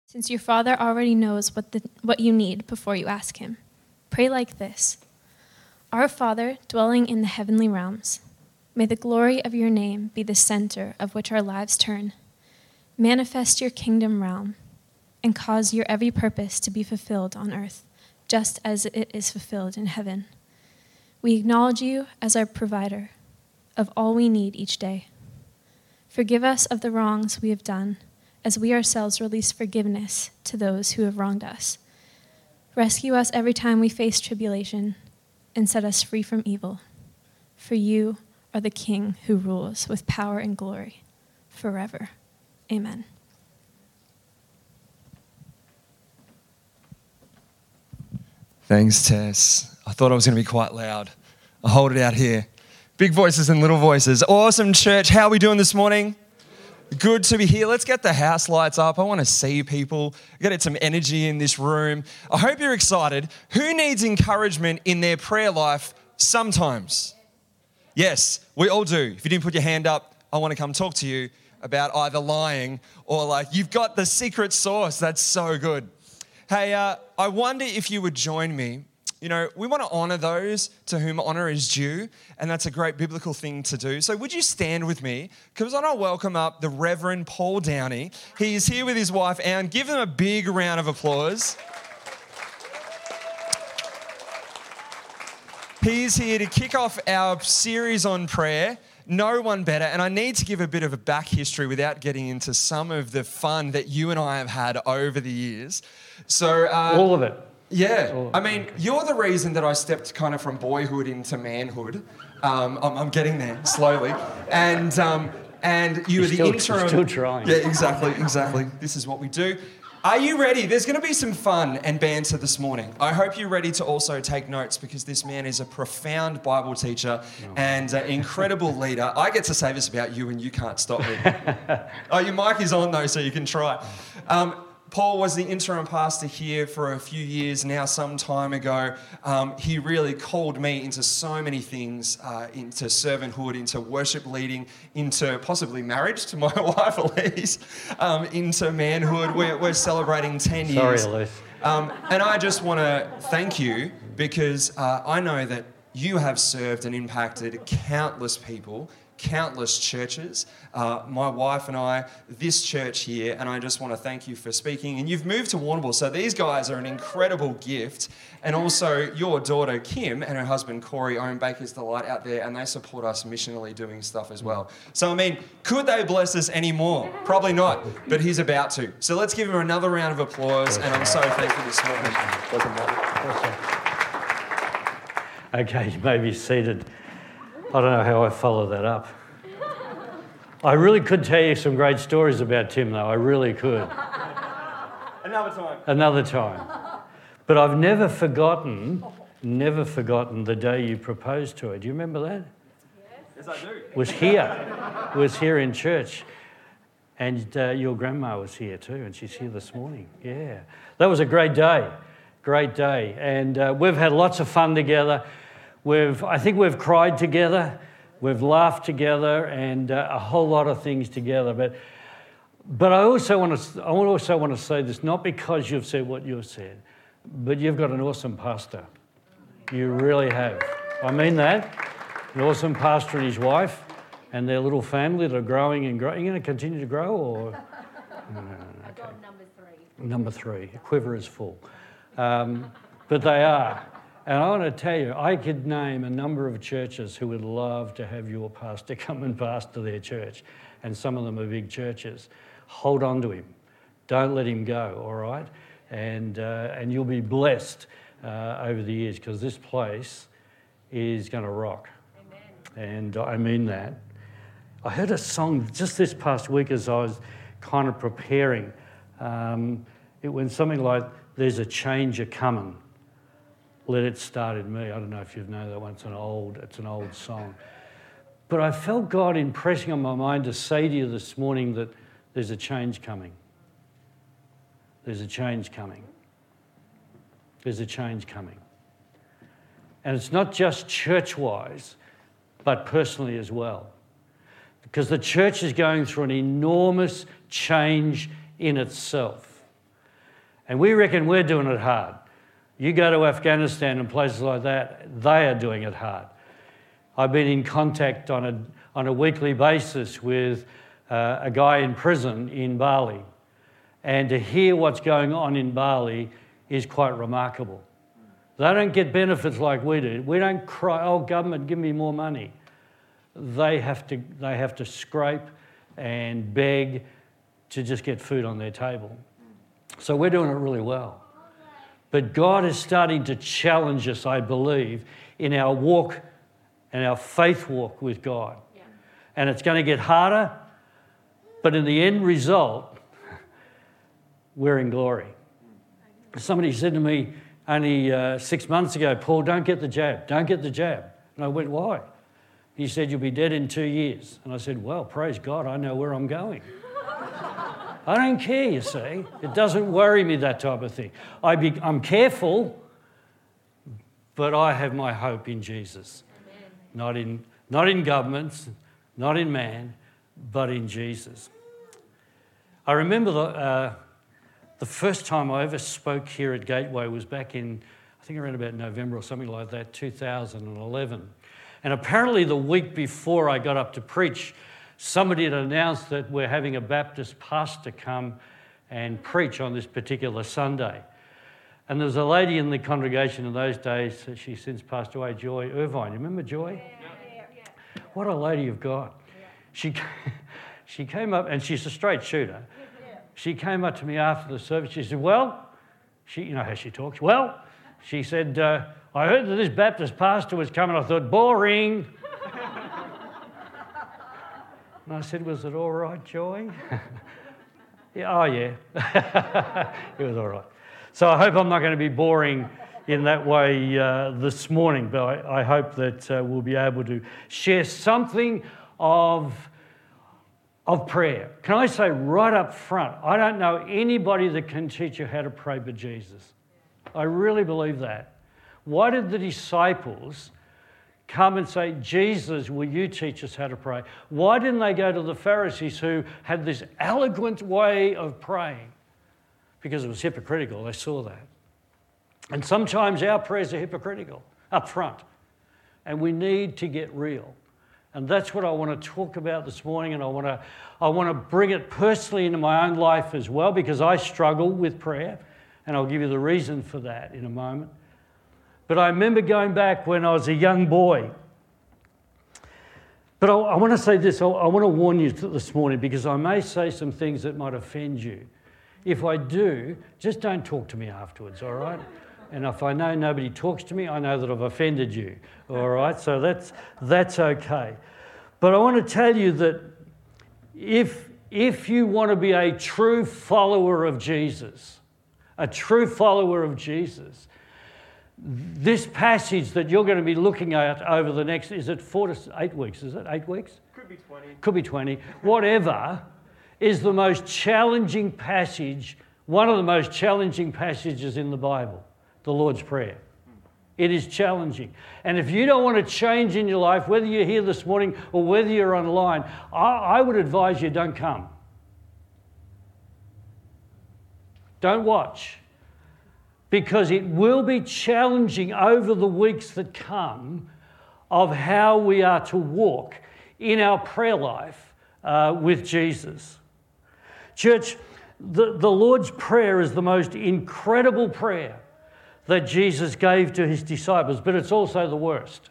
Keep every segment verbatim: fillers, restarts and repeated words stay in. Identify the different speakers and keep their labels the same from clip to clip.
Speaker 1: since your Father already knows what, the, what you need before you ask him. Pray like this: Our Father, dwelling in the heavenly realms, may the glory of your name be the center of which our lives turn. Manifest your kingdom realm and cause your every purpose to be fulfilled on earth, just as it is fulfilled in heaven. We acknowledge you as our provider of all we need each day. Forgive us of the wrongs we have done, as we ourselves release forgiveness to those who have wronged us. Rescue us every time we face tribulation, and set us free from evil. For you are the King who rules with power and glory forever. Amen.
Speaker 2: Thanks, Tess. I thought I was going to be quite loud. I'll hold it out here. Big voices and little voices. Awesome, church. How are we doing this morning? Good to be here. Let's get the house lights up. I want to see people. Get some energy in this room. I hope you're excited. Who needs encouragement in their prayer life sometimes? Yes, we all do. If you didn't put your hand up, I want to come talk to you about either lying or like you've got the secret sauce. That's so good. Hey, uh, I wonder if you would join me. You know, we want to honour those to whom honour is due, and that's a great biblical thing to do. So would you stand with me? Because I want to welcome up the Reverend Paul Downey. He is here with his wife, Anne. Give them a big round of applause. He's here to kick off our series on prayer. No one better. And I need to give a bit of a back history without getting into some of the fun that you and I have had over the years. So uh,
Speaker 3: all of it.
Speaker 2: Yeah, I mean, you're the reason that I stepped kind of from boyhood into manhood. Um, I'm, I'm getting there slowly, and um, and you
Speaker 3: You're
Speaker 2: were the
Speaker 3: still,
Speaker 2: interim.
Speaker 3: Still trying.
Speaker 2: Yeah, exactly, exactly. This is what we do. Are you ready? There's going to be some fun and banter this morning. I hope you're ready to also take notes because this man is a profound Bible teacher oh. and an incredible leader. I get to say this about you, and you can't stop me. Oh, your mic is on though, so you can try. Um, Paul was the interim pastor here for a few years now, some time ago. Um, he really called me into so many things, uh, into servanthood, into worship leading, into possibly marriage to my wife, Elise, um, into manhood. We're, we're celebrating ten years.
Speaker 3: Sorry, Elise.
Speaker 2: Um, and I just want to thank you because uh, I know that you have served and impacted countless people, countless churches, uh, my wife and I, this church here, and I just want to thank you for speaking. And you've moved to Warrnambool, so these guys are an incredible gift. And also your daughter Kim and her husband Corey own Baker's Delight out there, and they support us missionally doing stuff as well. So I mean, could they bless us any more? Probably not, but he's about to. So let's give him another round of applause, and I'm so thankful this morning.
Speaker 3: Okay, you may be seated. I don't know how I follow that up. I really could tell you some great stories about Tim, though. I really could.
Speaker 2: Another time.
Speaker 3: Another time. But I've never forgotten, never forgotten the day you proposed to her. Do you remember that?
Speaker 2: Yes, I do.
Speaker 3: Was here. Was here in church. And uh, your grandma was here too, and she's here this morning. Yeah. That was a great day. Great day. And uh, we've had lots of fun together. We've, I think we've cried together, we've laughed together, and uh, a whole lot of things together. But, but I also want to, I also want to say this, not because you've said what you've said, but you've got an awesome pastor. You really have. I mean that. An awesome pastor and his wife, and their little family that are growing and growing. Are you going to continue to grow, or? No, no, no,
Speaker 4: I got number three.
Speaker 3: Number three. The quiver is full. Um, but they are. And I want to tell you, I could name a number of churches who would love to have your pastor come and pastor their church. And some of them are big churches. Hold on to him. Don't let him go, all right? And uh, and you'll be blessed uh, over the years because this place is going to rock. Amen. And I mean that. I heard a song just this past week as I was kind of preparing. Um, it went something like, "There's a change a-coming. Let it start in me." I don't know if you know that one. It's an old, it's an old song. But I felt God impressing on my mind to say to you this morning that there's a change coming. There's a change coming. There's a change coming. And it's not just church-wise, but personally as well. Because the church is going through an enormous change in itself. And we reckon we're doing it hard. You go to Afghanistan and places like that, they are doing it hard. I've been in contact on a, on a weekly basis with uh, a guy in prison in Bali. And to hear what's going on in Bali is quite remarkable. They don't get benefits like we do. We don't cry, oh, government, give me more money. They have to, they have to scrape and beg to just get food on their table. So we're doing it really well. But God is starting to challenge us, I believe, in our walk and our faith walk with God. Yeah. And it's going to get harder, but in the end result, we're in glory. Somebody said to me only uh, six months ago, Paul, don't get the jab, don't get the jab. And I went, why? He said, you'll be dead in two years. And I said, well, praise God, I know where I'm going. I don't care, you see. It doesn't worry me, that type of thing. I be, I'm careful, but I have my hope in Jesus. Amen. Not in, not in governments, not in man, but in Jesus. I remember the, uh, the first time I ever spoke here at Gateway was back in, I think around about November or something like that, two thousand eleven. And apparently the week before I got up to preach, somebody had announced that we're having a Baptist pastor come and preach on this particular Sunday. And there was a lady in the congregation in those days, she since passed away, Joy Irvine. You remember Joy? Yeah, yeah, yeah. What a lady of God. Yeah. She, she came up, and she's a straight shooter. Yeah. She came up to me after the service. She said, well, she, you know how she talks. Well, she said, uh, I heard that this Baptist pastor was coming. I thought, boring. And I said, was it all right, Joy? yeah, oh, yeah. It was all right. So I hope I'm not going to be boring in that way uh, this morning, but I, I hope that uh, we'll be able to share something of, of prayer. Can I say right up front, I don't know anybody that can teach you how to pray but Jesus. I really believe that. Why did the disciples come and say, Jesus, will you teach us how to pray? Why didn't they go to the Pharisees who had this eloquent way of praying? Because it was hypocritical. They saw that. And sometimes our prayers are hypocritical up front. And we need to get real. And that's what I want to talk about this morning. And I want to, I want to bring it personally into my own life as well, because I struggle with prayer. And I'll give you the reason for that in a moment. But I remember going back when I was a young boy. But I, I want to say this, I, I want to warn you this morning, because I may say some things that might offend you. If I do, just don't talk to me afterwards, all right? And if I know nobody talks to me, I know that I've offended you, all right? So that's, that's okay. But I want to tell you that if, if you want to be a true follower of Jesus, a true follower of Jesus, this passage that you're going to be looking at over the next, is it four to eight weeks? Is it eight weeks?
Speaker 2: Could be twenty.
Speaker 3: Could be twenty. Whatever, is the most challenging passage, one of the most challenging passages in the Bible, the Lord's Prayer. It is challenging. And if you don't want to change in your life, whether you're here this morning or whether you're online, I, I would advise you don't come. Don't watch. Because it will be challenging over the weeks that come of how we are to walk in our prayer life uh, with Jesus. Church, the, the Lord's Prayer is the most incredible prayer that Jesus gave to his disciples, but it's also the worst.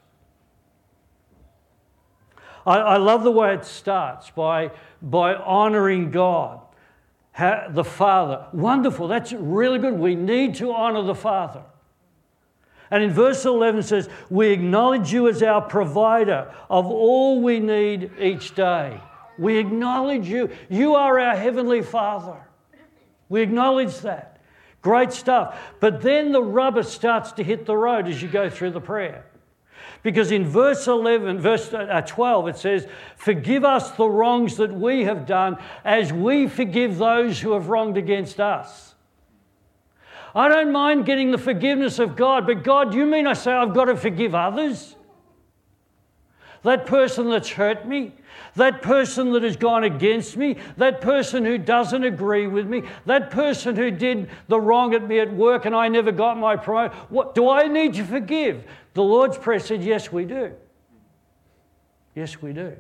Speaker 3: I, I love the way it starts by, by honouring God. The Father. Wonderful. That's really good. We need to honour the Father. And in verse eleven it says, we acknowledge you as our provider of all we need each day. We acknowledge you. You are our Heavenly Father. We acknowledge that. Great stuff. But then the rubber starts to hit the road as you go through the prayer. Because in verse eleven, verse twelve, it says, forgive us the wrongs that we have done as we forgive those who have wronged against us. I don't mind getting the forgiveness of God, but God, you mean I say I've got to forgive others? that person that's hurt me, that person that has gone against me, that person who doesn't agree with me, that person who did the wrong at me at work and I never got my promotion. What do I need to forgive? The Lord's Prayer said, yes, we do. Yes, we do.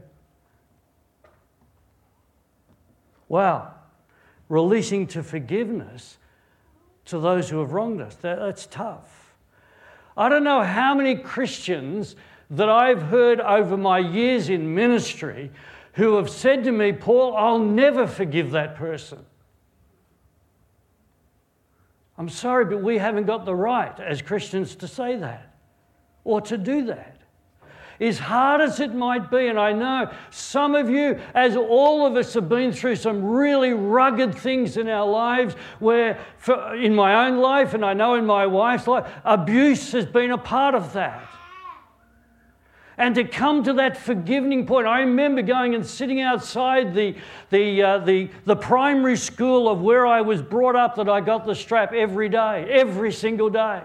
Speaker 3: Wow. Releasing to forgiveness to those who have wronged us. That, that's tough. I don't know how many Christians that I've heard over my years in ministry who have said to me, Paul, I'll never forgive that person. I'm sorry, but we haven't got the right as Christians to say that or to do that. As hard as it might be, and I know some of you, as all of us have been through some really rugged things in our lives, where for, in my own life, and I know in my wife's life, abuse has been a part of that. And to come to that forgiving point, I remember going and sitting outside the, the, uh, the, the primary school of where I was brought up, that I got the strap every day, every single day.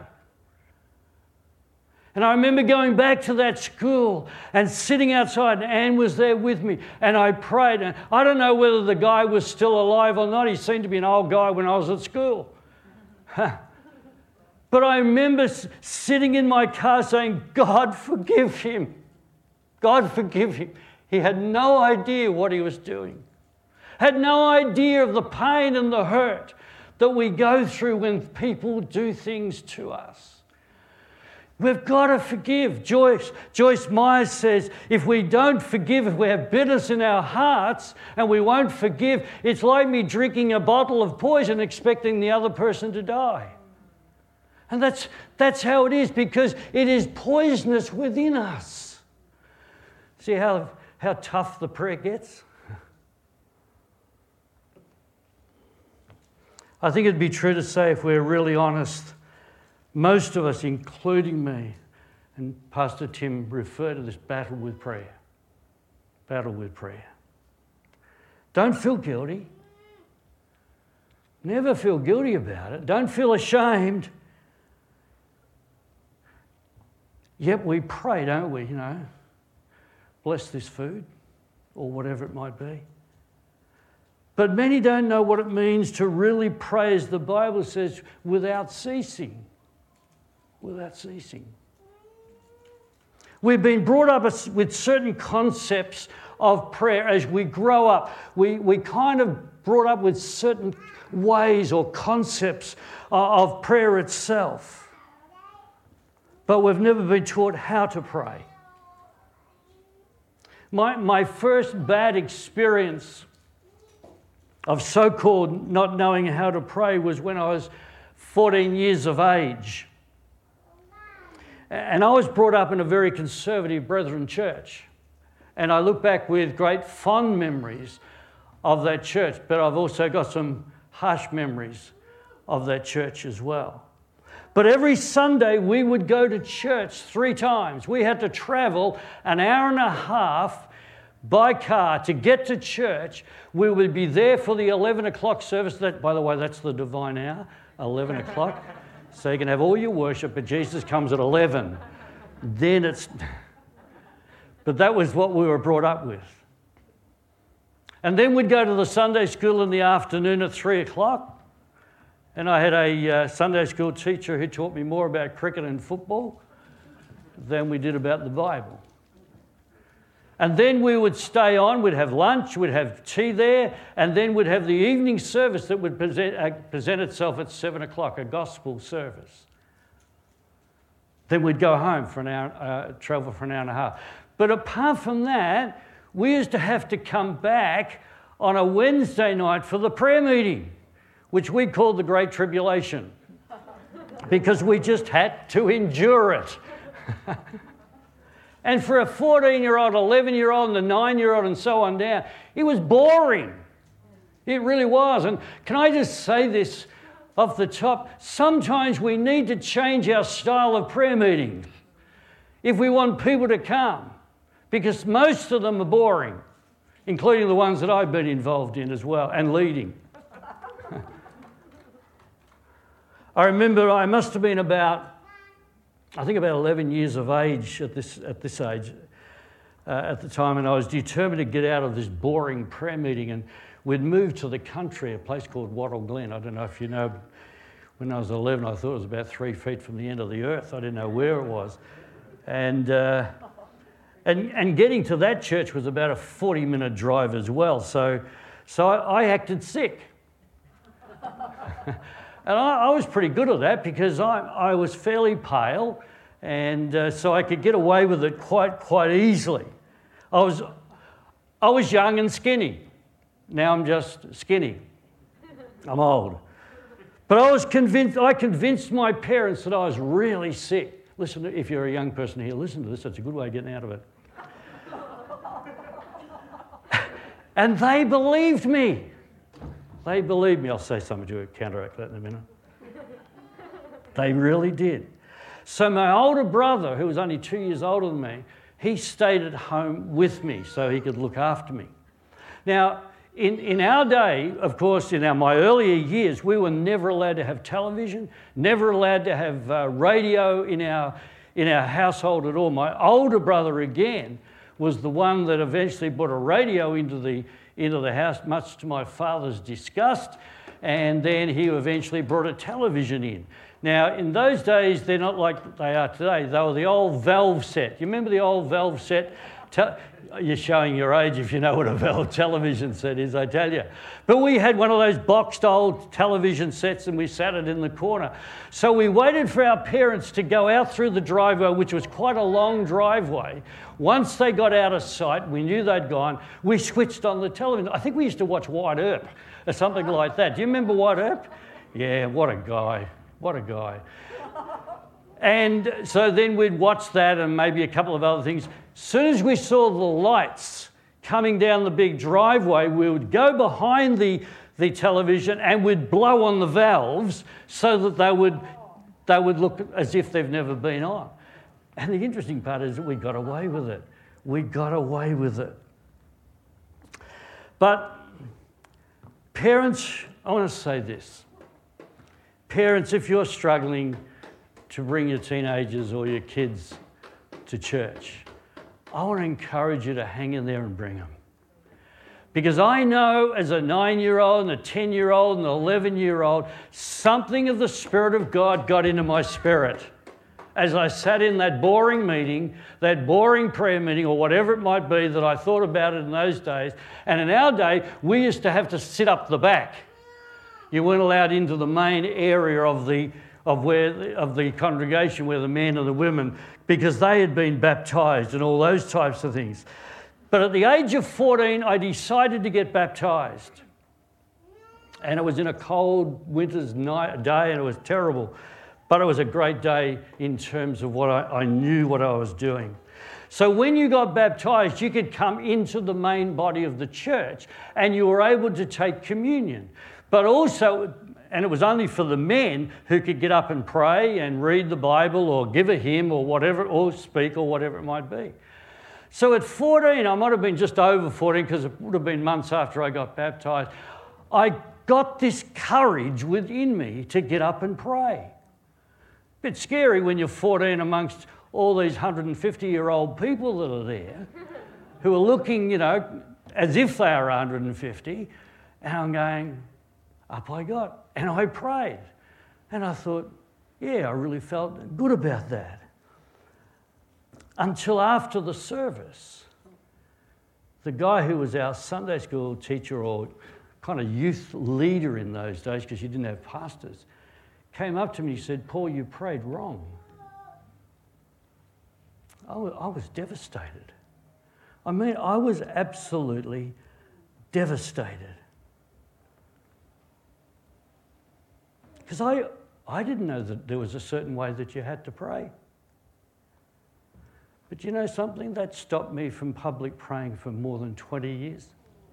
Speaker 3: And I remember going back to that school and sitting outside, and Anne was there with me, and I prayed. And I don't know whether the guy was still alive or not. He seemed to be an old guy when I was at school. But I remember sitting in my car saying, God, forgive him. God, forgive him. He had no idea what he was doing. Had no idea of the pain and the hurt that we go through when people do things to us. We've got to forgive. Joyce, Joyce Myers says, if we don't forgive, if we have bitterness in our hearts and we won't forgive, it's like me drinking a bottle of poison expecting the other person to die. And that's, that's how it is, because it is poisonous within us. See how, how tough the prayer gets? I think it'd be true to say, if we're really honest, most of us, including me, and Pastor Tim referred to this battle with prayer. Battle with prayer. Don't feel guilty. Never feel guilty about it. Don't feel ashamed. Yet we pray, don't we, you know? Bless this food, or whatever it might be. But many don't know what it means to really pray, as the Bible says, without ceasing. Without ceasing. We've been brought up with certain concepts of prayer as we grow up. We, we kind of brought up with certain ways or concepts of prayer itself. But we've never been taught how to pray. My, my first bad experience of so-called not knowing how to pray was when I was fourteen years of age. And I was brought up in a very conservative Brethren church. And I look back with great fond memories of that church, but I've also got some harsh memories of that church as well. But every Sunday we would go to church three times. We had to travel an hour and a half by car to get to church. We would be there for the eleven o'clock service. That, by the way, that's the divine hour, eleven o'clock. So you can have all your worship, but Jesus comes at eleven. Then it's... But that was what we were brought up with. And then we'd go to the Sunday school in the afternoon at three o'clock. And I had a uh, Sunday school teacher who taught me more about cricket and football than we did about the Bible. And then we would stay on, we'd have lunch, we'd have tea there, and then we'd have the evening service that would present, uh, present itself at seven o'clock, a gospel service. Then we'd go home for an hour, uh, travel for an hour and a half. But apart from that, we used to have to come back on a Wednesday night for the prayer meeting, which we called the Great Tribulation, because we just had to endure it. And for a fourteen-year-old, eleven-year-old, and a nine-year-old, and so on down, it was boring. It really was. And can I just say this off the top? Sometimes we need to change our style of prayer meetings if we want people to come, because most of them are boring, including the ones that I've been involved in as well, and leading. I remember I must have been about, I think about eleven years of age at this at this age. uh, at the time, and I was determined to get out of this boring prayer meeting, and we'd moved to the country, a place called Wattle Glen. I don't know if you know, when I was eleven, I thought it was about three feet from the end of the earth. I didn't know where it was. And, uh, and, and getting to that church was about a forty minute drive as well. So, so I, I acted sick. And I, I was pretty good at that because I, I was fairly pale, and uh, so I could get away with it quite quite easily. I was, I was young and skinny. Now I'm just skinny. I'm old. But I was convinced, I convinced my parents that I was really sick. Listen, if you're a young person here, listen to this. It's a good way of getting out of it. And they believed me. They believed me. I'll say something to counteract that in a minute. They really did. So my older brother, who was only two years older than me, he stayed at home with me so he could look after me. Now, in, in our day, of course, in our, my earlier years, we were never allowed to have television, never allowed to have uh, radio in our, in our household at all. My older brother, again, was the one that eventually brought a radio into the, into the house, much to my father's disgust, and then he eventually brought a television in. Now, in those days, they're not like they are today. They were the old valve set. You remember the old valve set? Te- You're showing your age if you know what a valve television set is, I tell you. But we had one of those boxed old television sets, and we sat it in the corner. So we waited for our parents to go out through the driveway, which was quite a long driveway. Once they got out of sight, we knew they'd gone, we switched on the television. I think we used to watch White Earp or something like that. Do you remember White Earp? Yeah, what a guy. What a guy. And so then we'd watch that and maybe a couple of other things. As soon as we saw the lights coming down the big driveway, we would go behind the, the television and we'd blow on the valves so that they would, they would look as if they've never been on. And the interesting part is that we got away with it. We got away with it. But parents, I want to say this. Parents, if you're struggling to bring your teenagers or your kids to church, I want to encourage you to hang in there and bring them. Because I know as a nine-year-old and a ten-year-old and an eleven-year-old, something of the Spirit of God got into my spirit. As I sat in that boring meeting, that boring prayer meeting, or whatever it might be that I thought about it in those days. And in our day, we used to have to sit up the back. You weren't allowed into the main area of the of where of the congregation where the men and the women, because they had been baptised and all those types of things. But at the age of fourteen, I decided to get baptised. And it was in a cold winter's night, day, and it was terrible. But it was a great day in terms of what I, I knew what I was doing. So when you got baptised, you could come into the main body of the church and you were able to take communion. But also, and it was only for the men who could get up and pray and read the Bible or give a hymn or whatever, or speak or whatever it might be. So at fourteen, I might have been just over fourteen because it would have been months after I got baptised, I got this courage within me to get up and pray. A bit scary when you're fourteen amongst all these one hundred fifty-year-old people that are there who are looking, you know, as if they are one hundred fifty, and I'm going, up I got, and I prayed. And I thought, yeah, I really felt good about that. Until after the service, the guy who was our Sunday school teacher or kind of youth leader in those days, because you didn't have pastors, came up to me and he said, Paul, you prayed wrong. I was, I was devastated. I mean, I was absolutely devastated. Because I, I didn't know that there was a certain way that you had to pray. But you know something? That stopped me from public praying for more than twenty years.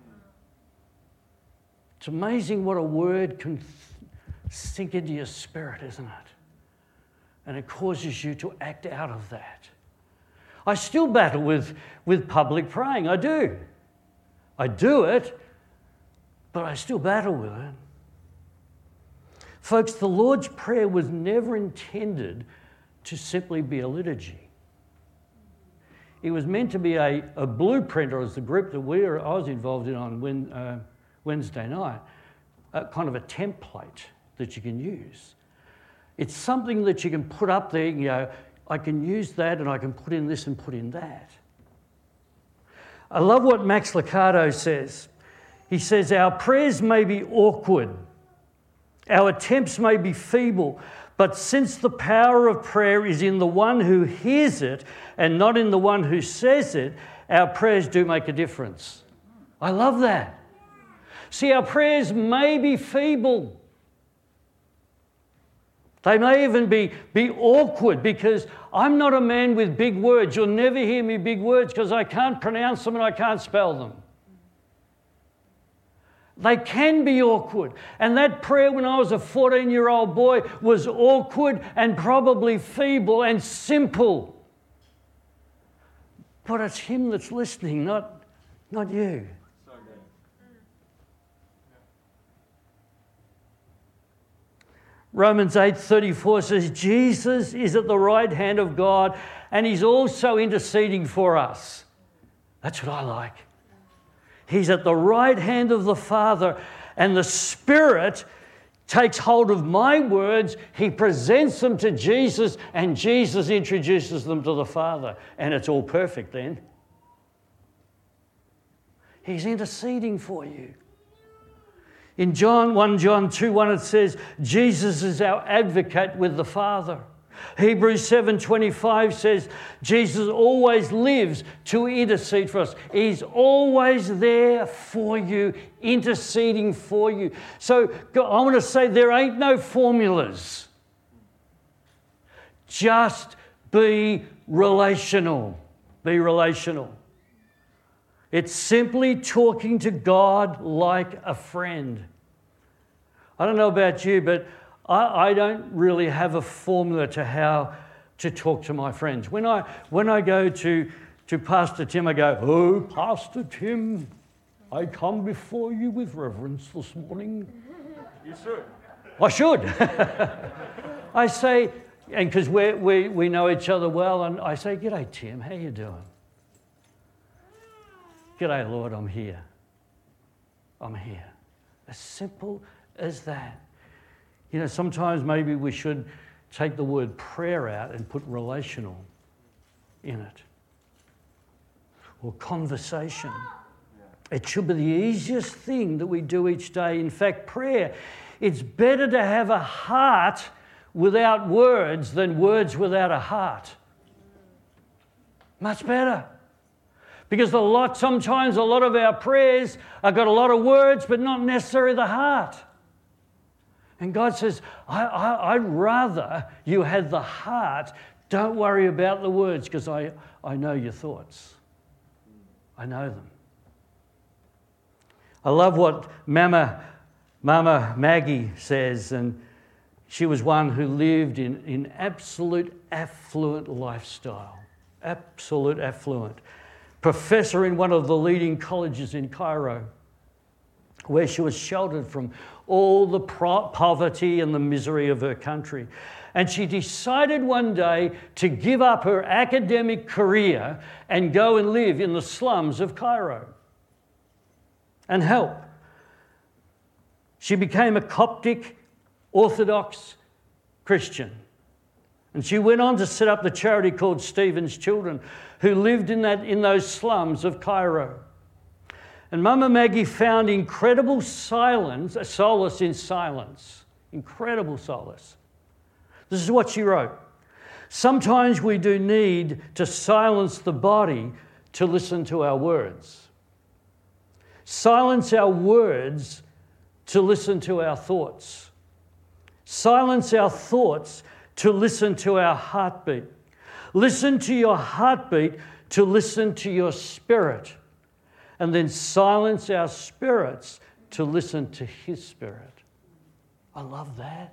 Speaker 3: It's amazing what a word can sink into your spirit, isn't it? And it causes you to act out of that. I still battle with, with public praying. I do. I do it, but I still battle with it. Folks, the Lord's Prayer was never intended to simply be a liturgy. it was meant to be a, a blueprint, or as the group that we were, I was involved in on when, uh, Wednesday night, a kind of a template that you can use. It's something that you can put up there, you know, I can use that and I can put in this and put in that. I love what Max Lucado says. He says, our prayers may be awkward, our attempts may be feeble, but since the power of prayer is in the one who hears it and not in the one who says it, our prayers do make a difference. I love that. See, our prayers may be feeble. They may even be, be awkward, because I'm not a man with big words. You'll never hear me big words because I can't pronounce them and I can't spell them. They can be awkward. And that prayer when I was a fourteen-year-old boy was awkward and probably feeble and simple. But it's him that's listening, not, not you. So good. Romans eight thirty-four says, Jesus is at the right hand of God and he's also interceding for us. That's what I like. He's at the right hand of the Father, and the Spirit takes hold of my words, he presents them to Jesus, and Jesus introduces them to the Father. And it's all perfect then. He's interceding for you. In John First John two one it says, Jesus is our advocate with the Father. Hebrews seven twenty-five says, Jesus always lives to intercede for us. He's always there for you, interceding for you. So I want to say there ain't no formulas. Just be relational. Be relational. It's simply talking to God like a friend. I don't know about you, but I, I don't really have a formula to how to talk to my friends. When I when I go to, to Pastor Tim, I go, oh, Pastor Tim, I come before you with reverence this morning.
Speaker 2: You should.
Speaker 3: I should. I say, and because we we we know each other well, and I say, g'day, Tim, how you doing? G'day, Lord, I'm here. I'm here. As simple as that. You know, sometimes maybe we should take the word prayer out and put relational in it. Or conversation. It should be the easiest thing that we do each day. In fact, prayer, it's better to have a heart without words than words without a heart. Much better. Because a lot, sometimes a lot of our prayers have got a lot of words, but not necessarily the heart. And God says, I, I, I'd rather you had the heart. Don't worry about the words, because I, I know your thoughts. I know them. I love what Mama, Mama Maggie says, and she was one who lived in, in absolute affluent lifestyle. Absolute affluent. Professor in one of the leading colleges in Cairo, where she was sheltered from all the pro- poverty and the misery of her country. And she decided one day to give up her academic career and go and live in the slums of Cairo and help. She became a Coptic Orthodox Christian. And she went on to set up the charity called Stephen's Children, who lived in that in those slums of Cairo. And Mama Maggie found incredible silence, a solace in silence. Incredible solace. This is what she wrote. Sometimes we do need to silence the body to listen to our words. Silence our words to listen to our thoughts. Silence our thoughts to listen to our heartbeat. Listen to your heartbeat to listen to your spirit. And then silence our spirits to listen to his spirit. I love that.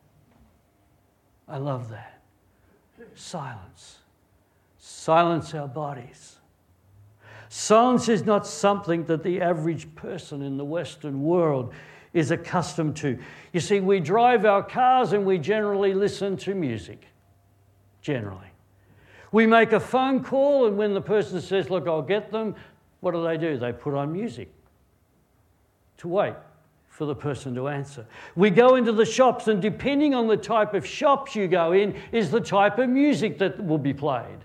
Speaker 3: I love that. Silence. Silence our bodies. Silence is not something that the average person in the Western world is accustomed to. You see, we drive our cars and we generally listen to music. Generally. We make a phone call, and when the person says, look, I'll get them, what do they do? They put on music to wait for the person to answer. We go into the shops, and depending on the type of shops you go in is the type of music that will be played.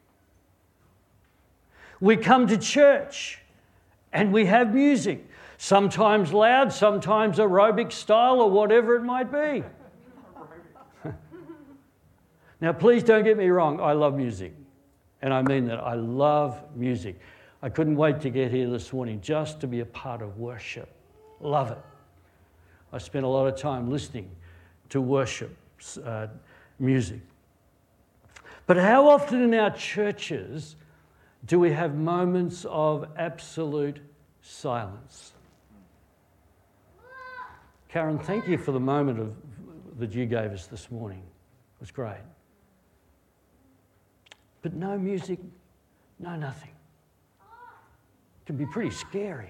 Speaker 3: We come to church and we have music, sometimes loud, sometimes aerobic style or whatever it might be. Now, please don't get me wrong, I love music. And I mean that, I love music. I couldn't wait to get here this morning just to be a part of worship. Love it. I spent a lot of time listening to worship uh, music. But how often in our churches do we have moments of absolute silence? Karen, thank you for the moment of, that you gave us this morning. It was great. But no music, no nothing. It can be pretty scary.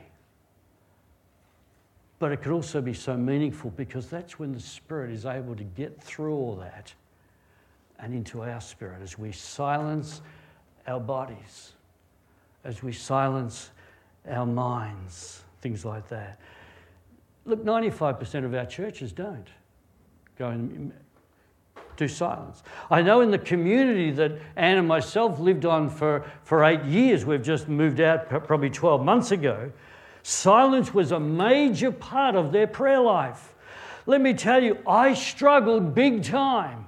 Speaker 3: But it could also be so meaningful, because that's when the Spirit is able to get through all that and into our spirit as we silence our bodies, as we silence our minds, things like that. Look, ninety-five percent of our churches don't go and do silence. I know in the community that Anne and myself lived on for, for eight years, we've just moved out probably twelve months ago, silence was a major part of their prayer life. Let me tell you, I struggled big time.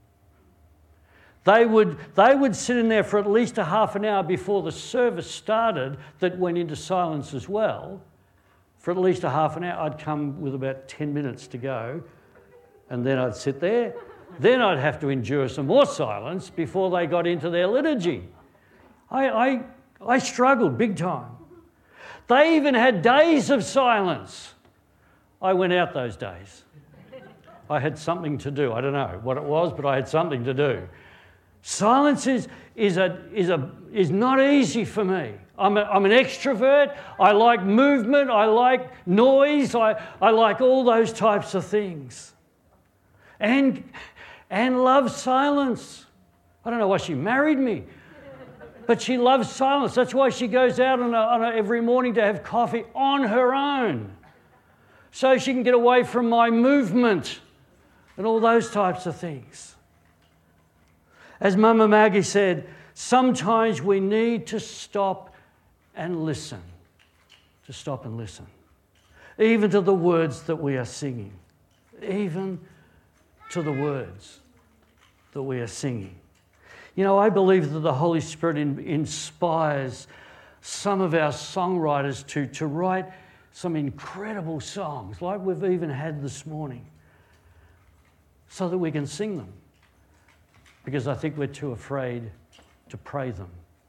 Speaker 3: They would, they would sit in there for at least a half an hour before the service started that went into silence as well. For at least a half an hour, I'd come with about ten minutes to go, and then I'd sit there. Then I'd have to endure some more silence before they got into their liturgy. I, I, I struggled big time. They even had days of silence. I went out those days. I had something to do. I don't know what it was, but I had something to do. Silence is, is, a, is, a, is not easy for me. I'm, a, I'm an extrovert. I like movement. I like noise. I, I like all those types of things. And, and loves silence. I don't know why she married me, but she loves silence. That's why she goes out on a, on a, every morning to have coffee on her own, so she can get away from my movement and all those types of things. As Mama Maggie said, sometimes we need to stop and listen, to stop and listen, even to the words that we are singing, even to the words that we are singing. You know, I believe that the Holy Spirit in, inspires some of our songwriters to, to write some incredible songs, like we've even had this morning, so that we can sing them. Because I think we're too afraid to pray them.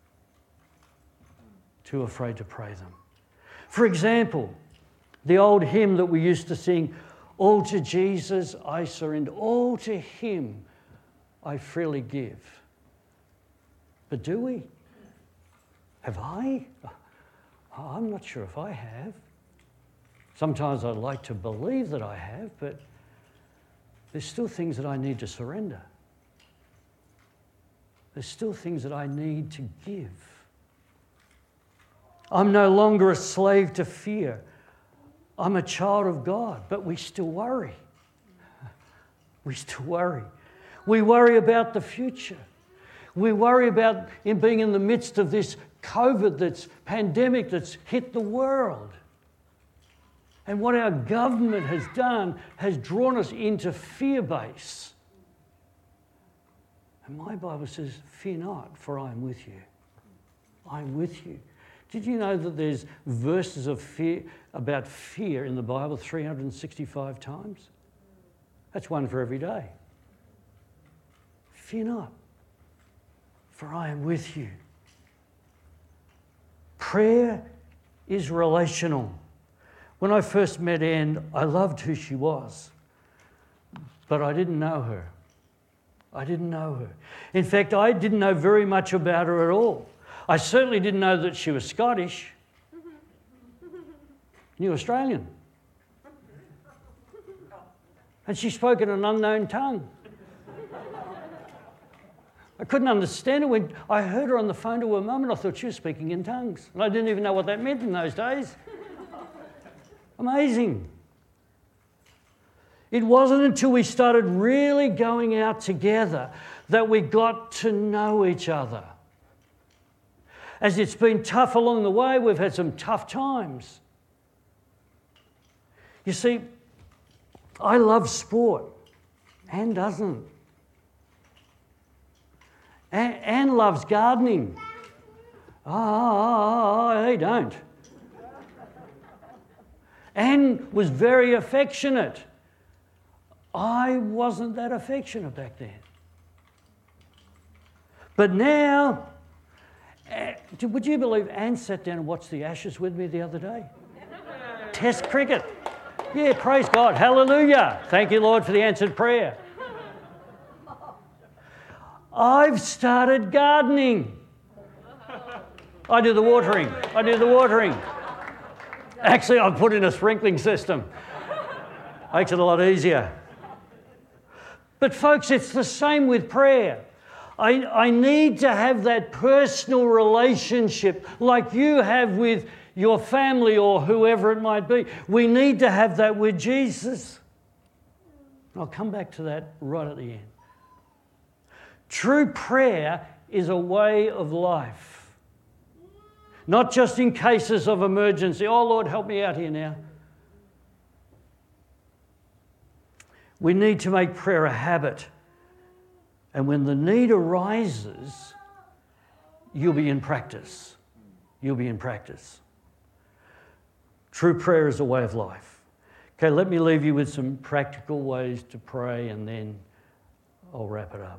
Speaker 3: Too afraid to pray them. For example, the old hymn that we used to sing, all to Jesus I surrender, all to Him I freely give. But do we? Have I? I'm not sure if I have. Sometimes I'd like to believe that I have, but there's still things that I need to surrender. There's still things that I need to give. I'm no longer a slave to fear. I'm a child of God, but we still worry. We still worry. We worry about the future. We worry about in being in the midst of this COVID that's pandemic that's hit the world. And what our government has done has drawn us into fear base. And my Bible says, fear not, for I am with you. I am with you. Did you know that there's verses of fear about fear in the Bible three hundred sixty-five times? That's one for every day. Fear not, for I am with you. Prayer is relational. When I first met Anne, I loved who she was, but I didn't know her. I didn't know her. In fact, I didn't know very much about her at all. I certainly didn't know that she was Scottish. Knew Australian. And she spoke in an unknown tongue. I I couldn't understand it when I heard her on the phone to her mum and I thought she was speaking in tongues. And I didn't even know what that meant in those days. Amazing. It wasn't until we started really going out together that we got to know each other. As it's been tough along the way, we've had some tough times. You see, I love sport. Anne doesn't. Anne, Anne loves gardening. Ah, oh, they don't. Anne was very affectionate. I wasn't that affectionate back then. But now, would you believe Anne sat down and watched the Ashes with me the other day? Test cricket. Yeah, praise God. Hallelujah. Thank you, Lord, for the answered prayer. I've started gardening. I do the watering. I do the watering. Actually, I've put in a sprinkling system. Makes it a lot easier. But folks, it's the same with prayer. I, I need to have that personal relationship like you have with your family or whoever it might be. We need to have that with Jesus. I'll come back to that right at the end. True prayer is a way of life. Not just in cases of emergency. Oh, Lord, help me out here now. We need to make prayer a habit. And when the need arises, you'll be in practice. You'll be in practice. True prayer is a way of life. Okay, let me leave you with some practical ways to pray and then I'll wrap it up.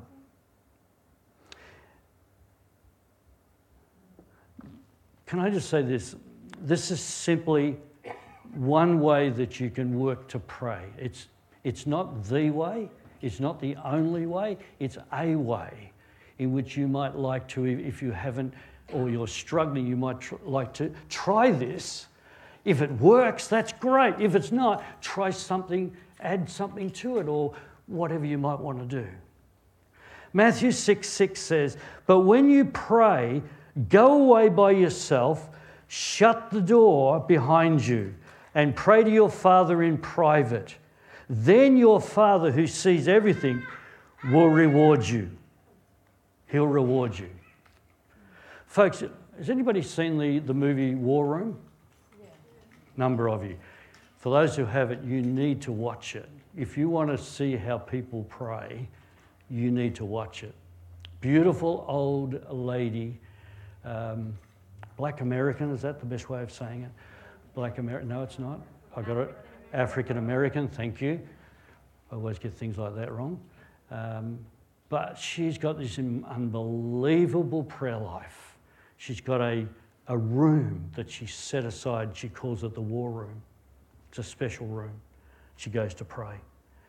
Speaker 3: Can I just say this? This is simply one way that you can work to pray. It's, it's not the way, it's not the only way, it's a way in which you might like to, if you haven't or you're struggling, you might tr- like to try this. If it works, that's great. If it's not, try something, add something to it or whatever you might want to do. Matthew six six says, "But when you pray, go away by yourself, shut the door behind you, and pray to your Father in private. Then your Father who sees everything will reward you." He'll reward you. Folks, has anybody seen the, the movie War Room? Yeah. Number of you. For those who haven't, you need to watch it. If you want to see how people pray, you need to watch it. Beautiful old lady. Um, Black American, is that the best way of saying it? Black American, no it's not. I got it. African American, thank you. I always get things like that wrong. Um, but she's got this unbelievable prayer life. She's got a, a room that she's set aside. She calls it the war room. It's a special room. She goes to pray.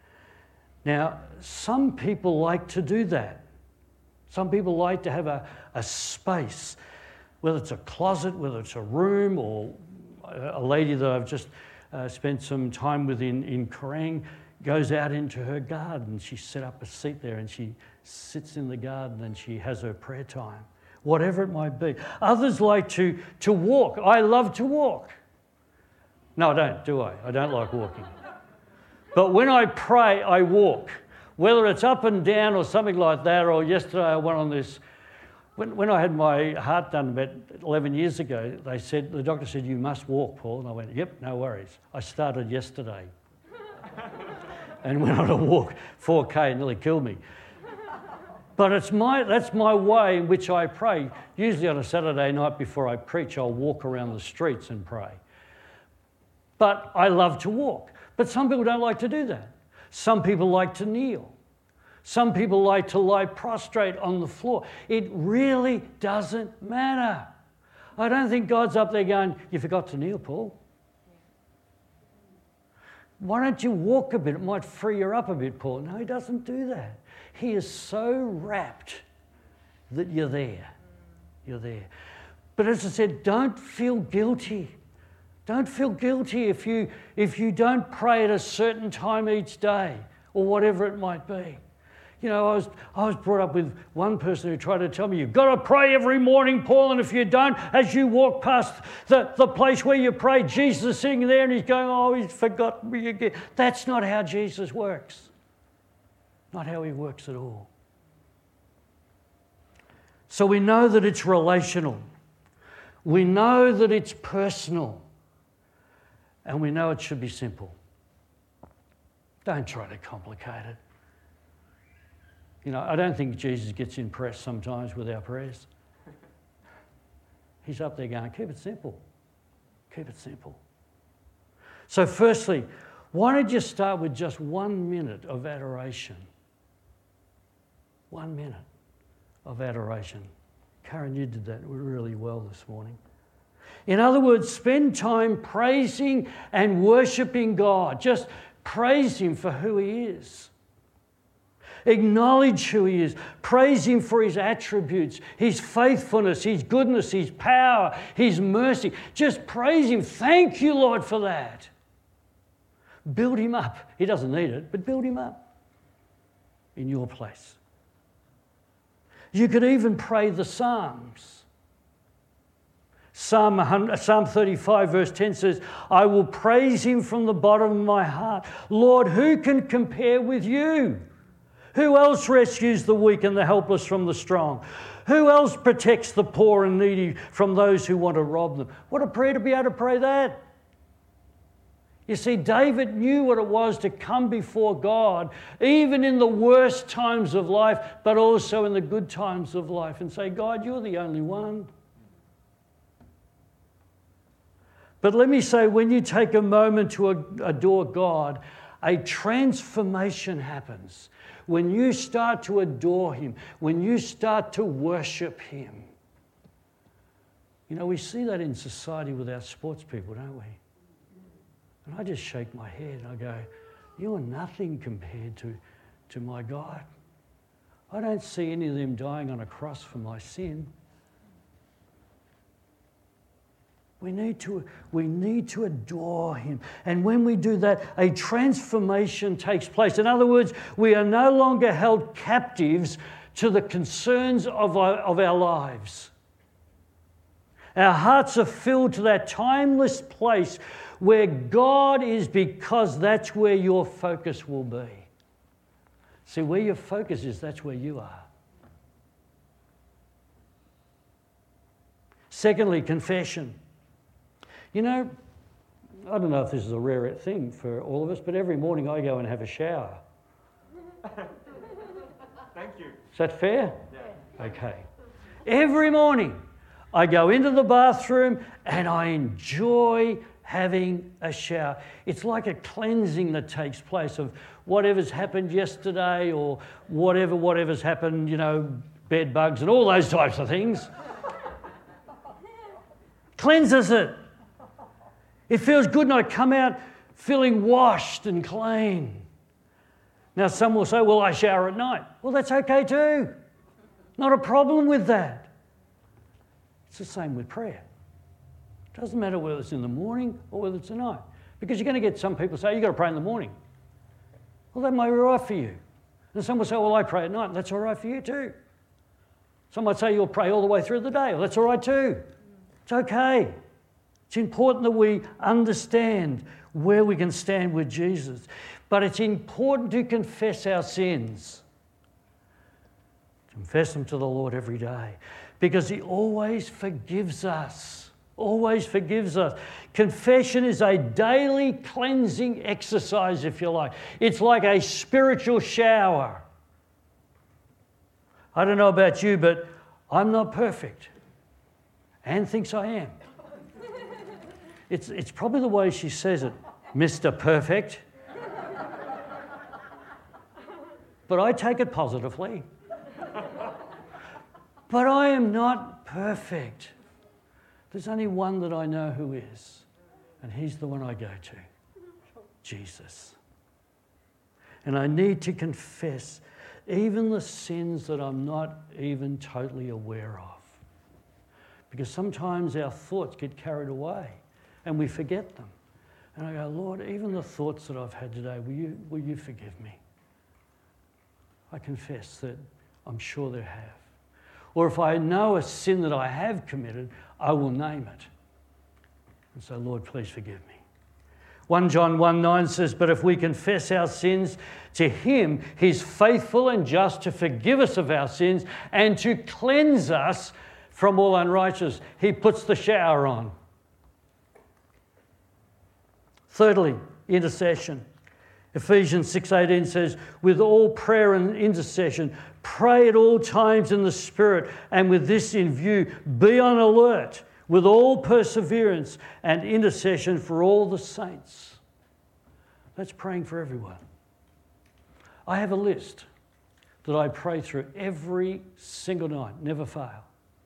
Speaker 3: Now, some people like to do that. Some people like to have a, a space, whether it's a closet, whether it's a room, or a lady that I've just uh, spent some time with in, in Kerrang goes out into her garden. She set up a seat there and she sits in the garden and she has her prayer time, whatever it might be. Others like to, to walk. I love to walk. No, I don't, do I? I don't like walking. But when I pray, I walk. Whether it's up and down or something like that, or yesterday I went on this, when, when I had my heart done about eleven years ago, they said, the doctor said, "You must walk, Paul." And I went, "Yep, no worries." I started yesterday and went on a walk, four K, nearly killed me. But it's my, that's my way in which I pray. Usually on a Saturday night before I preach, I'll walk around the streets and pray. But I love to walk. But some people don't like to do that. Some people like to kneel. Some people like to lie prostrate on the floor. It really doesn't matter. I don't think God's up there going, "You forgot to kneel, Paul. Why don't you walk a bit? It might free you up a bit, Paul." No, he doesn't do that. He is so rapt that you're there. You're there. But as I said, don't feel guilty. Don't feel guilty if you, if you don't pray at a certain time each day or whatever it might be. You know, I was, I was brought up with one person who tried to tell me, you've got to pray every morning, Paul, and if you don't, as you walk past the, the place where you pray, Jesus is sitting there and he's going, oh, he's forgotten me again. That's not how Jesus works. Not how he works at all. So we know that it's relational. We know that it's personal. And we know it should be simple. Don't try to complicate it. You know, I don't think Jesus gets impressed sometimes with our prayers. He's up there going, keep it simple. Keep it simple. So firstly, why don't you start with just one minute of adoration? One minute of adoration. Karen, you did that really well this morning. In other words, spend time praising and worshipping God. Just praise him for who he is. Acknowledge who he is. Praise him for his attributes, his faithfulness, his goodness, his power, his mercy. Just praise him. Thank you, Lord, for that. Build him up. He doesn't need it, but build him up in your place. You could even pray the Psalms. Psalm, Psalm thirty-five verse ten says, I will praise him from the bottom of my heart. Lord, who can compare with you? Who else rescues the weak and the helpless from the strong? Who else protects the poor and needy from those who want to rob them? What a prayer to be able to pray that. You see, David knew what it was to come before God, even in the worst times of life, but also in the good times of life, and say, God, you're the only one. But let me say, when you take a moment to adore God, a transformation happens. When you start to adore him, when you start to worship him. You know, we see that in society with our sports people, don't we? And I just shake my head and I go, you're nothing compared to, to my God. I don't see any of them dying on a cross for my sin. We need to, we need to adore him. And when we do that, a transformation takes place. In other words, we are no longer held captives to the concerns of our, of our lives. Our hearts are filled to that timeless place where God is, because that's where your focus will be. See, where your focus is, that's where you are. Secondly, confession. You know, I don't know if this is a rare thing for all of us, but every morning I go and have a shower.
Speaker 2: Thank you.
Speaker 3: Is that fair?
Speaker 2: Yeah.
Speaker 3: Okay. Every morning I go into the bathroom and I enjoy having a shower. It's like a cleansing that takes place of whatever's happened yesterday or whatever, whatever's happened, you know, bed bugs and all those types of things. Cleanses it. It feels good and I come out feeling washed and clean. Now some will say, well, I shower at night. Well, that's okay too. Not a problem with that. It's the same with prayer. It doesn't matter whether it's in the morning or whether it's at night. Because you're going to get some people say, you've got to pray in the morning. Well, that might be all right for you. And some will say, well, I pray at night. That's all right for you too. Some might say you'll pray all the way through the day. Well, that's all right too. It's okay. It's important that we understand where we can stand with Jesus. But it's important to confess our sins. Confess them to the Lord every day. Because he always forgives us. Always forgives us. Confession is a daily cleansing exercise, if you like. It's like a spiritual shower. I don't know about you, but I'm not perfect. Anne thinks I am. It's, it's probably the way she says it, Mister Perfect. But I take it positively. But I am not perfect. There's only one that I know who is, and he's the one I go to, Jesus. And I need to confess even the sins that I'm not even totally aware of. Because sometimes our thoughts get carried away and we forget them. And I go, Lord, even the thoughts that I've had today, will you, will you forgive me? I confess that I'm sure there have. Or if I know a sin that I have committed, I will name it. And say, Lord, please forgive me. First John one nine says, but if we confess our sins to him, he's faithful and just to forgive us of our sins and to cleanse us from all unrighteousness. He puts the shower on. Thirdly, intercession. Ephesians six eighteen says, with all prayer and intercession, pray at all times in the Spirit, and with this in view, be on alert with all perseverance and intercession for all the saints. That's praying for everyone. I have a list that I pray through every single night, never fail.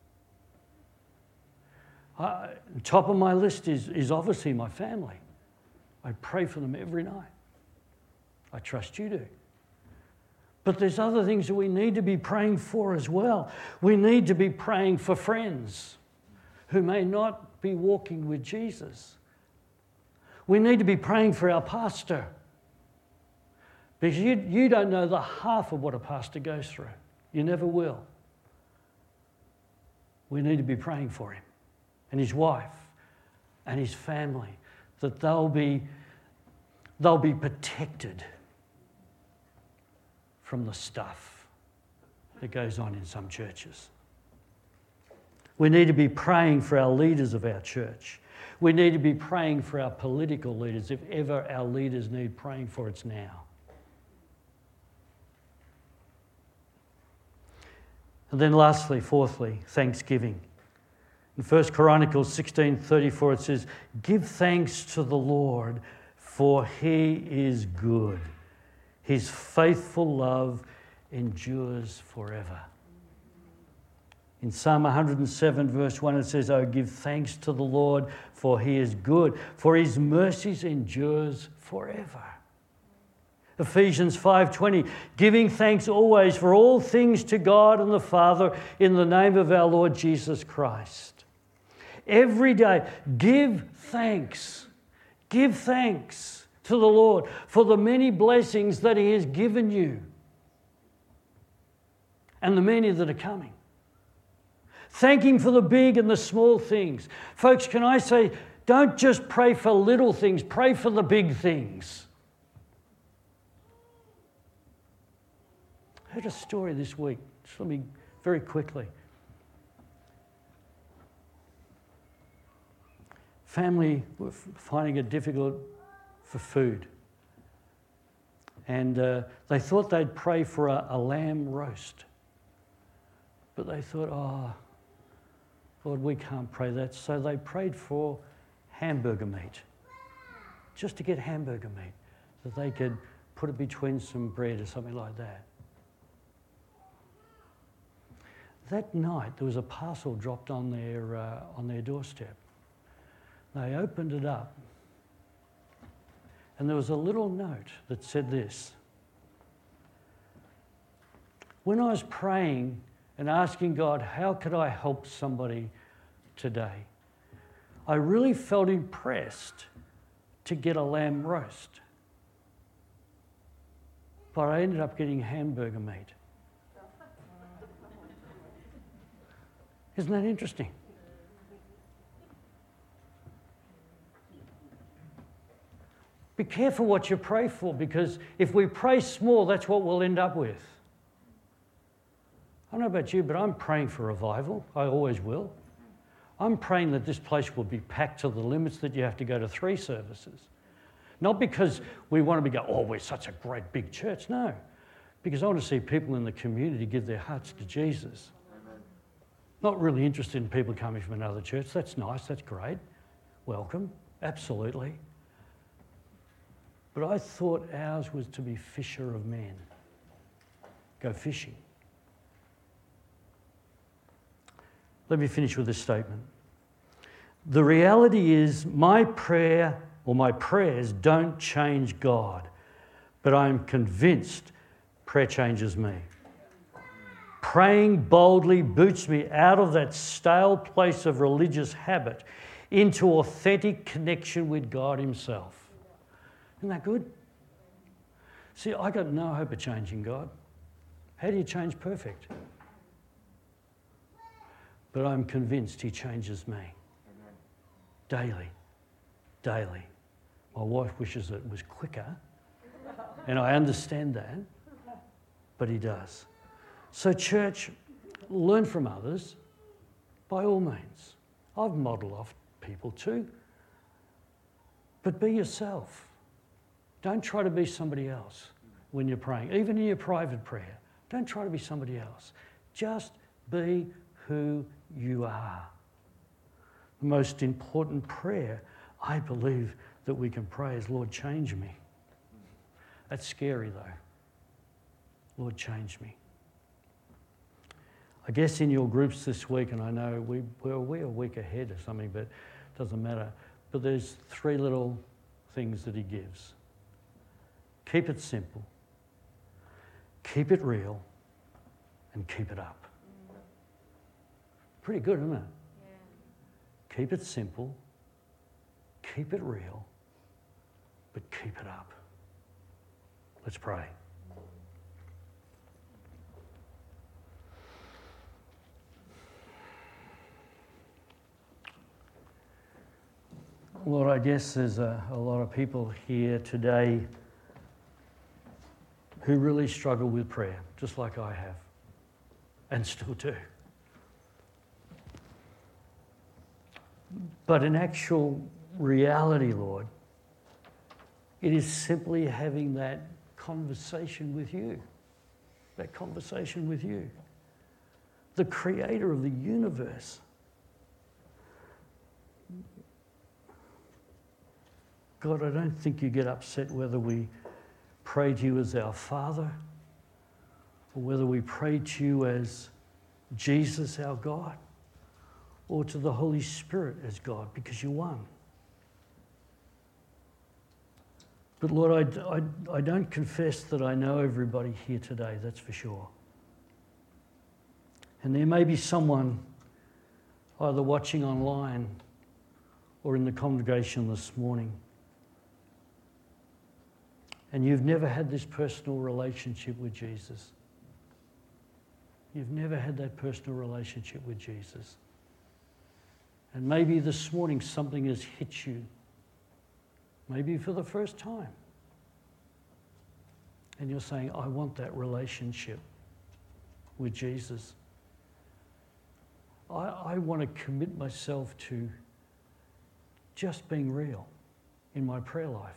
Speaker 3: I, top of my list is, is obviously my family. I pray for them every night. I trust you do. But there's other things that we need to be praying for as well. We need to be praying for friends who may not be walking with Jesus. We need to be praying for our pastor, because you, you don't know the half of what a pastor goes through. You never will. We need to be praying for him and his wife and his family, that they'll be, they'll be protected from the stuff that goes on in some churches. We need to be praying for our leaders of our church. We need to be praying for our political leaders. If ever our leaders need praying for, it's now. And then lastly, fourthly, thanksgiving. In First Chronicles sixteen thirty-four, it says, give thanks to the Lord, for he is good. His faithful love endures forever. In Psalm one hundred seven, verse one, it says, oh, give thanks to the Lord, for he is good, for his mercies endures forever. Ephesians five twenty, giving thanks always for all things to God and the Father in the name of our Lord Jesus Christ. Every day, give thanks. Give thanks to the Lord for the many blessings that he has given you and the many that are coming. Thank him for the big and the small things. Folks, can I say, don't just pray for little things, pray for the big things. I heard a story this week. Just let me very quickly. Family were finding it difficult for food. And uh, they thought they'd pray for a, a lamb roast. But they thought, oh, Lord, we can't pray that. So they prayed for hamburger meat, just to get hamburger meat, that they could put it between some bread or something like that. That night, there was a parcel dropped on their, uh, on their doorstep. They opened it up, and there was a little note that said this: when I was praying and asking God, how could I help somebody today, I really felt impressed to get a lamb roast. But I ended up getting hamburger meat. Isn't that interesting? Be careful what you pray for, because if we pray small, that's what we'll end up with. I don't know about you, but I'm praying for revival. I always will. I'm praying that this place will be packed to the limits that you have to go to three services. Not because we want to be go, oh, we're such a great big church. No, because I want to see people in the community give their hearts to Jesus. Amen. Not really interested in people coming from another church. That's nice. That's great. Welcome. Absolutely. But I thought ours was to be fisher of men. Go fishing. Let me finish with this statement. The reality is my prayer or my prayers don't change God, but I'm convinced prayer changes me. Praying boldly boots me out of that stale place of religious habit into authentic connection with God himself. Isn't that good? See, I got no hope of changing God. How do you change perfect? But I'm convinced he changes me. Daily. Daily. My wife wishes it was quicker, and I understand that, but he does. So church, learn from others by all means. I've modelled off people too, but be yourself. Don't try to be somebody else when you're praying, even in your private prayer. Don't try to be somebody else. Just be who you are. The most important prayer, I believe, that we can pray is, Lord, change me. That's scary though. Lord, change me. I guess in your groups this week, and I know we, we're, we're a week ahead or something, but it doesn't matter. But there's three little things that he gives. Keep it simple, keep it real, and keep it up. Pretty good, isn't it? Yeah. Keep it simple, keep it real, but keep it up. Let's pray. Lord, I guess there's a, a lot of people here today who really struggle with prayer, just like I have, and still do. But in actual reality, Lord, it is simply having that conversation with you, that conversation with you, the creator of the universe. God, I don't think you get upset whether we pray to you as our Father or whether we pray to you as Jesus, our God, or to the Holy Spirit as God, because you're one. But Lord, I, I, I don't confess that I know everybody here today, that's for sure. And there may be someone either watching online or in the congregation this morning, and you've never had this personal relationship with Jesus. You've never had that personal relationship with Jesus. And maybe this morning something has hit you, maybe for the first time. And you're saying, I want that relationship with Jesus. I, I want to commit myself to just being real in my prayer life,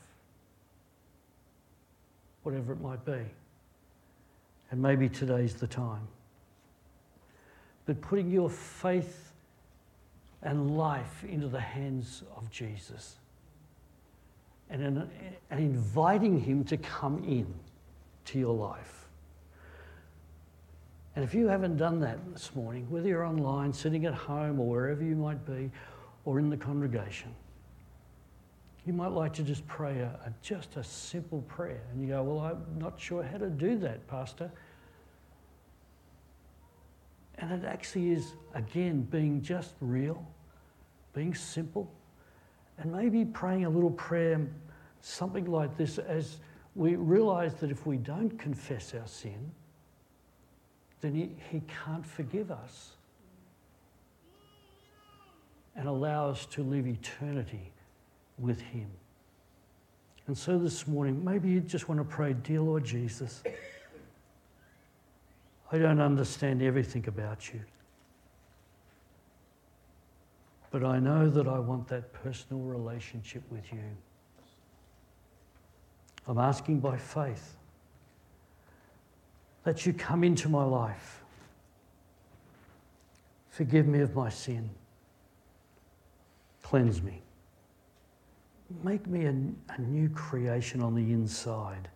Speaker 3: whatever it might be. And maybe today's the time. But putting your faith and life into the hands of Jesus and, in, and inviting him to come in to your life. And if you haven't done that this morning, whether you're online, sitting at home, or wherever you might be, or in the congregation, you might like to just pray a, a, just a simple prayer. And you go, well, I'm not sure how to do that, Pastor. And it actually is, again, being just real, being simple, and maybe praying a little prayer, something like this, as we realise that if we don't confess our sin, then he, he can't forgive us and allow us to live eternity with him. And so this morning, maybe you just want to pray, dear Lord Jesus, I don't understand everything about you, but I know that I want that personal relationship with you. I'm asking by faith that you come into my life. Forgive me of my sin. Cleanse me. Make me a, a new creation on the inside.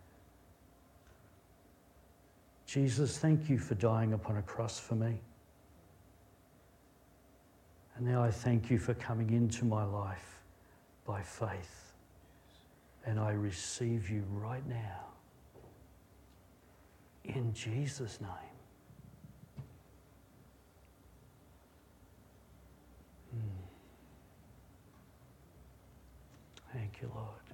Speaker 3: Jesus, thank you for dying upon a cross for me. And now I thank you for coming into my life by faith. And I receive you right now. In Jesus' name. Hmm. Thank you, Lord.